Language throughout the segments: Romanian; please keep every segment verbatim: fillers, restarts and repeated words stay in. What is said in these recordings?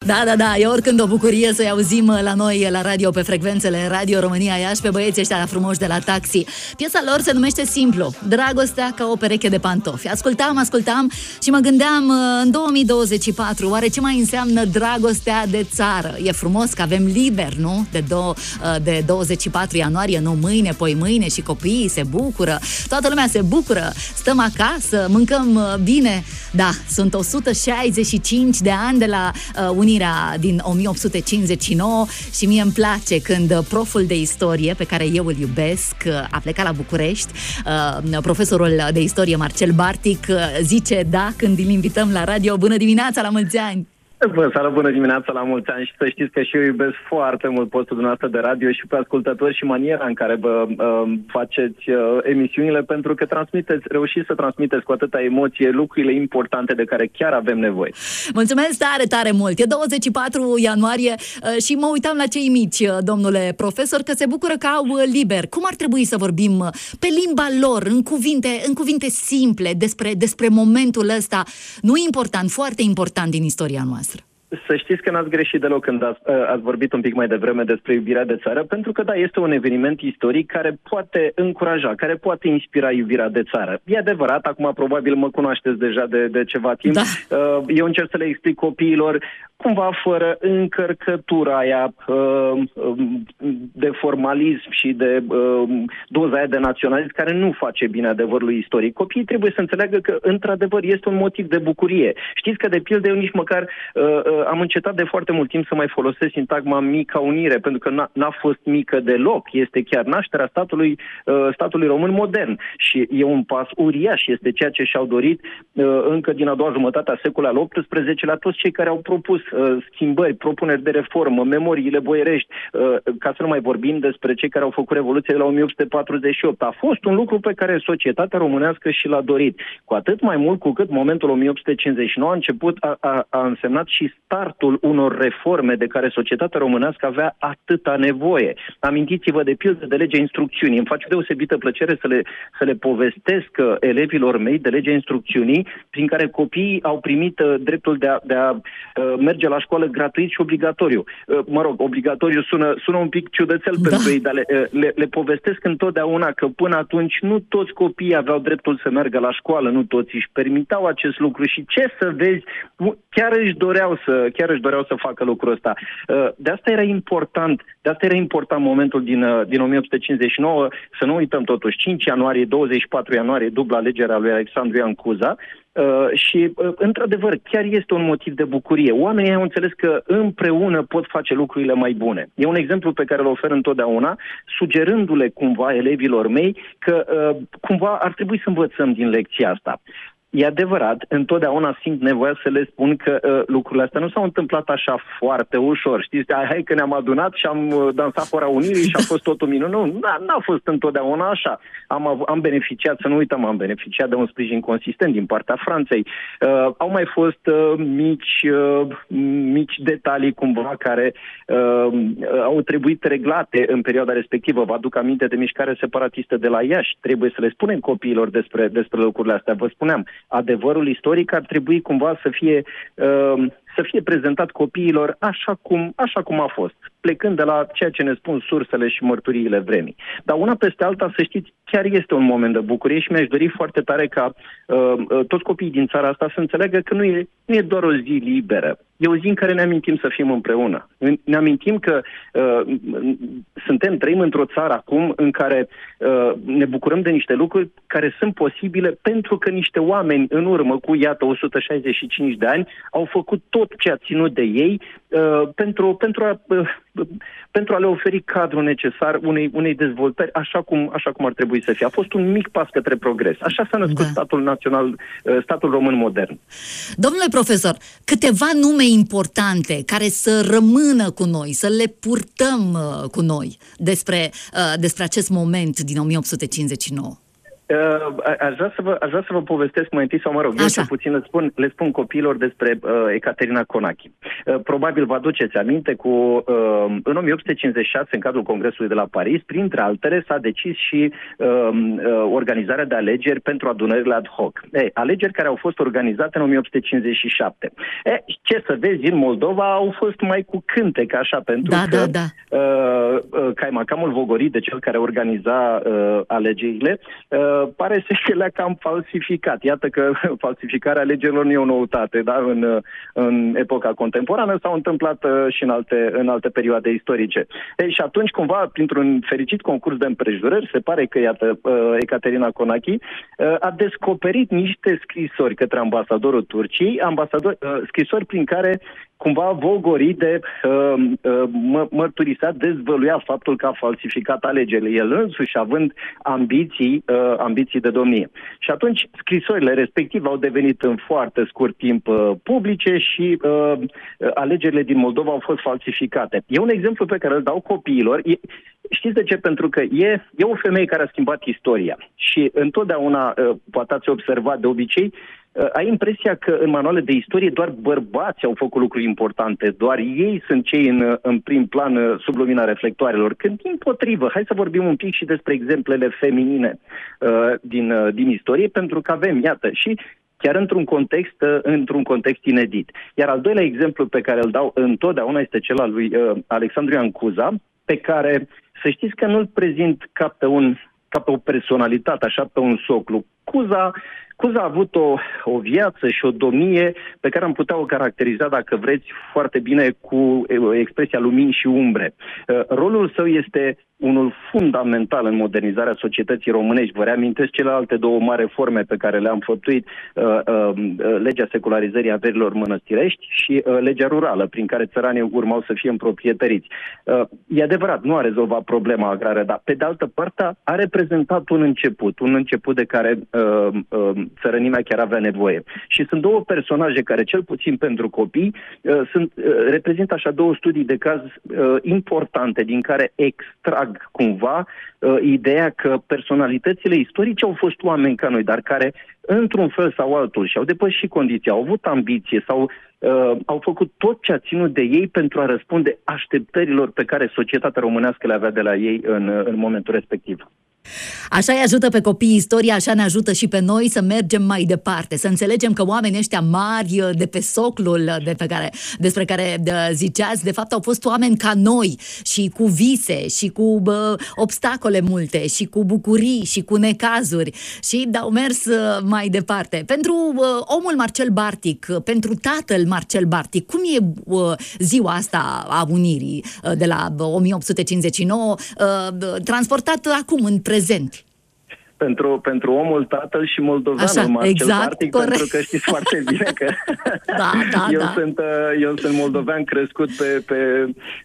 Da, da, da, e oricând o bucurie să-i auzim la noi la radio, pe frecvențele Radio România Iași, pe băieții ăștia frumoși de la Taxi. Piesa lor se numește simplu, Dragostea ca o pereche de pantofi. Ascultam, ascultam și mă gândeam, în două mii douăzeci și patru, oare ce mai înseamnă dragostea de țară? E frumos că avem liber, nu? De, do- de douăzeci și patru ianuarie, nu mâine, poi mâine, și copiii se bucură, toată lumea se bucură, stăm acasă, mâncăm bine. Da, sunt o sută șaizeci și cinci de ani de la uh, unirea din o mie opt sute cincizeci și nouă și mie îmi place când proful de istorie, pe care eu îl iubesc, a plecat la București, uh, profesorul de istorie Marcel Bartic uh, zice da când îl invităm la radio. Bună dimineața, la mulți ani! Bună seara, bună dimineața, la mulți ani, și să știți că și eu iubesc foarte mult postul dumneavoastră de radio și pe ascultători și maniera în care vă uh, faceți uh, emisiunile, pentru că transmiteți, reușiți să transmiteți cu atâta emoție lucrurile importante de care chiar avem nevoie. Mulțumesc tare, tare mult! E douăzeci și patru ianuarie uh, și mă uitam la cei mici, uh, domnule profesor, că se bucură că au uh, liber. Cum ar trebui să vorbim uh, pe limba lor, în cuvinte, în cuvinte simple, despre, despre momentul ăsta, nu important, foarte important din istoria noastră? Să știți că n-ați greșit deloc când ați, ați vorbit un pic mai devreme despre iubirea de țară, pentru că da, este un eveniment istoric care poate încuraja, care poate inspira iubirea de țară. E adevărat, acum probabil mă cunoașteți deja de, de ceva timp. Da. Eu încerc să le explic copiilor cumva fără încărcătura aia de formalism și de doza aia de naționalism care nu face bine adevărului istoric. Copiii trebuie să înțeleagă că într-adevăr este un motiv de bucurie. Știți că de pildă eu nici măcar am încetat de foarte mult timp să mai folosesc sintagma mica unire, pentru că n-a, n-a fost mică deloc. Este chiar nașterea statului, statului român modern. Și e un pas uriaș, este ceea ce și-au dorit încă din a doua jumătate a secolului al optsprezecelea toți cei care au propus schimbări, propuneri de reformă, memoriile boierești, ca să nu mai vorbim despre cei care au făcut Revoluția de la o mie opt sute patruzeci și opt. A fost un lucru pe care societatea românească și l-a dorit. Cu atât mai mult cu cât momentul o mie opt sute cincizeci și nouă a început, a, a, a însemnat și startul unor reforme de care societatea românească avea atâta nevoie. Amintiți-vă de pildă de legea instrucțiunii. Îmi face deosebită plăcere să le, să le povestesc elevilor mei de legea instrucțiunii, prin care copiii au primit uh, dreptul de a, de a uh, merge la școală gratuit și obligatoriu. Uh, mă rog, obligatoriu sună, sună un pic ciudățel da. pentru ei, dar le, uh, le, le povestesc întotdeauna că până atunci nu toți copiii aveau dreptul să meargă la școală, nu toți își permiteau acest lucru și ce să vezi, chiar își doreau să, chiar își doreau să facă lucrul ăsta. De asta era important, de asta era important momentul din, din o mie opt sute cincizeci și nouă, să nu uităm totuși, cinci ianuarie, douăzeci și patru ianuarie, dubla alegerea lui Alexandru Ioan Cuza, și, într-adevăr, chiar este un motiv de bucurie. Oamenii au înțeles că împreună pot face lucrurile mai bune. E un exemplu pe care îl ofer întotdeauna, sugerându-le cumva elevilor mei că cumva ar trebui să învățăm din lecția asta. E adevărat, întotdeauna simt nevoia să le spun că uh, lucrurile astea nu s-au întâmplat așa foarte ușor. Știți, hai că ne-am adunat și am uh, dansat Hora Unirii și a fost totul minunat. Nu, n-a, n-a fost întotdeauna așa. Am, am beneficiat, să nu uităm, am beneficiat de un sprijin consistent din partea Franței. Uh, au mai fost uh, mici, uh, mici detalii cumva care uh, au trebuit reglate în perioada respectivă. Vă aduc aminte de mișcarea separatistă de la Iași. Trebuie să le spunem copiilor despre, despre lucrurile astea. Vă spuneam, adevărul istoric ar trebui cumva să fie, uh, să fie prezentat copiilor așa cum, așa cum a fost, plecând de la ceea ce ne spun sursele și mărturiile vremii. Dar una peste alta, să știți, chiar este un moment de bucurie și mi-aș dori foarte tare ca uh, uh, toți copiii din țara asta să înțeleagă că nu e, nu e doar o zi liberă. E o zi în care ne amintim să fim împreună. Ne amintim că uh, suntem, trăim într-o țară acum în care uh, ne bucurăm de niște lucruri care sunt posibile pentru că niște oameni în urmă cu, iată, o sută șaizeci și cinci de ani au făcut tot ce a ținut de ei uh, pentru, pentru, a, uh, pentru a le oferi cadrul necesar unei, unei dezvoltări așa cum, așa cum ar trebui să fie. A fost un mic pas către progres. Așa s-a născut da. statul național, uh, statul român modern. Domnule profesor, câteva nume importante care să rămână cu noi, să le purtăm uh, cu noi despre, uh, despre acest moment din o mie opt sute cincizeci și nouă. Uh, aș, vrea să vă, aș vrea să vă povestesc mai întâi, sau mă rog, eu cel puțin le spun, le spun copiilor despre uh, Ecaterina Conachi. Uh, probabil vă aduceți aminte, cu, uh, în o mie opt sute cincizeci și șase, în cadrul Congresului de la Paris, printre altele, s-a decis și uh, uh, organizarea de alegeri pentru adunările ad hoc. Ei, alegeri care au fost organizate în o mie opt sute cincizeci și șapte. E, ce să vezi, în Moldova au fost mai cu cântec, așa, pentru da, că da, da. Uh, uh, Caimacamul Vogorit, de cel care organiza uh, alegerile, uh, pare să că le-a cam falsificat. Iată că falsificarea alegerilor nu e o noutate, da? în, în epoca contemporană s-au întâmplat uh, și în alte, în alte perioade istorice. Ei, și atunci, cumva, printr-un fericit concurs de împrejurări, se pare că, iată, uh, Ecaterina Conachi uh, a descoperit niște scrisori către ambasadorul Turciei, ambasador, uh, scrisori prin care cumva Vogoride uh, uh, mă, mărturisea, dezvăluia faptul că a falsificat alegerile, el însuși având ambiții, uh, ambiții de domnie. Și atunci scrisorile respective au devenit în foarte scurt timp uh, publice și uh, alegerile din Moldova au fost falsificate. E un exemplu pe care îl dau copiilor. E, știți de ce? Pentru că e, e o femeie care a schimbat istoria și întotdeauna, uh, poate ați observat de obicei, Uh, ai impresia că în manuale de istorie doar bărbați au făcut lucruri importante, doar ei sunt cei în, în prim plan uh, sub lumina reflectoarelor, când dimpotrivă. Hai să vorbim un pic și despre exemplele feminine uh, din, uh, din istorie, pentru că avem, iată, și chiar într-un context, uh, într-un context inedit. Iar al doilea exemplu pe care îl dau întotdeauna este cel al lui uh, Alexandru Ioan Cuza, pe care să știți că nu-l prezint ca pe, un, ca pe o personalitate, așa pe un soclu. Cuza Cuza a avut o, o viață și o domnie pe care am putea o caracteriza, dacă vreți, foarte bine cu expresia lumini și umbre. Rolul său este unul fundamental în modernizarea societății românești. Vă reamintesc celelalte două mari reforme pe care le-am făptuit, uh, uh, legea secularizării averilor mănăstirești și uh, legea rurală, prin care țăranii urmau să fie împroprietăriți. Uh, e adevărat, nu a rezolvat problema agrară, dar pe de altă parte a reprezentat un început, un început de care uh, uh, țărănimea chiar avea nevoie. Și sunt două personaje care, cel puțin pentru copii, uh, sunt, uh, reprezintă așa două studii de caz uh, importante, din care extrag cumva uh, ideea că personalitățile istorice au fost oameni ca noi, dar care, într-un fel sau altul, și-au depășit condiții, au avut ambiție sau uh, au făcut tot ce a ținut de ei pentru a răspunde așteptărilor pe care societatea românească le avea de la ei în, în momentul respectiv. Așa îi ajută pe copii istoria, așa ne ajută și pe noi să mergem mai departe, să înțelegem că oamenii ăștia mari de pe soclul de pe care, despre care de, ziceați, de fapt au fost oameni ca noi și cu vise și cu bă, obstacole multe și cu bucurii și cu necazuri și au mers mai departe. Pentru bă, omul Marcel Bartik, pentru tatăl Marcel Bartik, cum e bă, ziua asta a unirii de la o mie opt sute cincizeci și nouă bă, transportat acum în prezent? Pentru, pentru omul, tatăl și moldoveanul Marcel exact, Bartik, corect. pentru că știți foarte bine că da, da, eu, da. Sunt, eu sunt moldovean crescut pe, pe,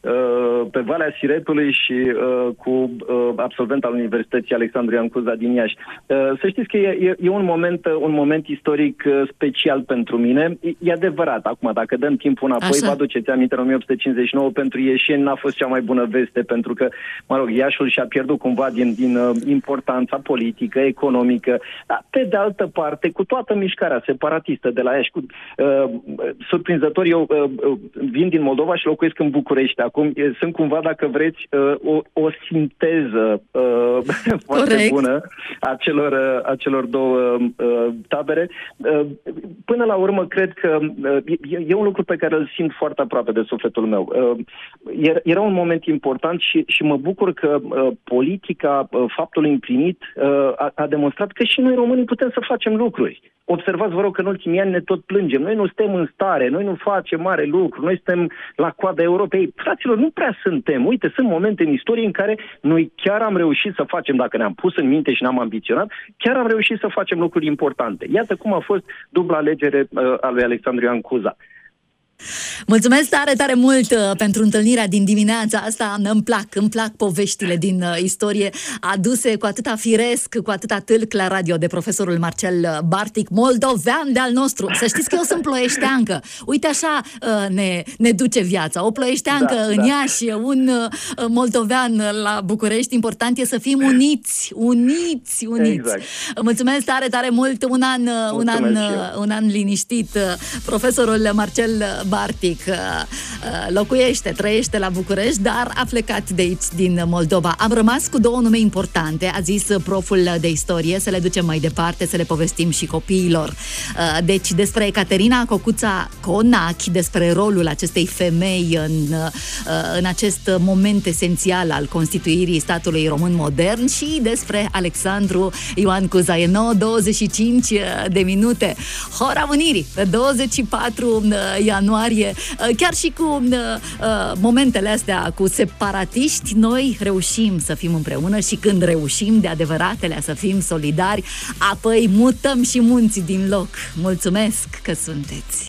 pe Valea Siretului și cu absolvent al Universității Alexandru Ioan Cuza din Iași. Să știți că e, e un, moment, un moment istoric special pentru mine. E adevărat, acum, dacă dăm timpul înapoi, Așa. vă aduceți aminte, în o mie opt sute cincizeci și nouă pentru ieșeni n-a fost cea mai bună veste, pentru că, mă rog, Iașul și-a pierdut cumva din, din importanța politică, economică, dar pe de altă parte, cu toată mișcarea separatistă de la Iași, cu, uh, surprinzător, eu uh, vin din Moldova și locuiesc în București. Acum sunt cumva, dacă vreți, uh, o, o sinteză uh, foarte bună a celor, uh, a celor două uh, tabere. Uh, până la urmă, cred că uh, e, e un lucru pe care îl simt foarte aproape de sufletul meu. Uh, era un moment important și, și mă bucur că uh, politica, uh, faptul împlinit, uh, A, a demonstrat că și noi românii putem să facem lucruri. Observați, vă rog, că în ultimii ani ne tot plângem. Noi nu suntem în stare, noi nu facem mare lucru, noi suntem la coada Europei. Fraților, nu prea suntem. Uite, sunt momente în istorie în care noi chiar am reușit să facem, dacă ne-am pus în minte și ne-am ambiționat, chiar am reușit să facem lucruri importante. Iată cum a fost dubla alegere uh, a lui Alexandru Ioan Cuza. Mulțumesc tare, tare mult pentru întâlnirea din dimineața asta. Îmi plac, îmi plac poveștile din istorie aduse cu atâta firesc, cu atâta tâlc la radio de profesorul Marcel Bartic, moldovean de-al nostru. Să știți că eu sunt ploieșteancă. Uite așa ne, ne duce viața. O ploieșteancă da, în da. Iași, un moldovean la București. Important e să fim uniți, uniți, uniți. Exact. Mulțumesc tare, tare mult. Un an, un an, un an liniștit. Profesorul Marcel Bartic locuiește, trăiește la București, dar a plecat de aici, din Moldova. Am rămas cu două nume importante, a zis proful de istorie, să le ducem mai departe, să le povestim și copiilor. Deci despre Caterina Cocuța Conachi, despre rolul acestei femei în, în acest moment esențial al constituirii statului român modern și despre Alexandru Ioan Cuzaino, douăzeci și cinci de minute. Hora Unirii, pe douăzeci și patru ianuarie, chiar și cu uh, momentele astea cu separatiști, noi reușim să fim împreună și când reușim de adevăratele să fim solidari, apoi mutăm și munții din loc. Mulțumesc că sunteți!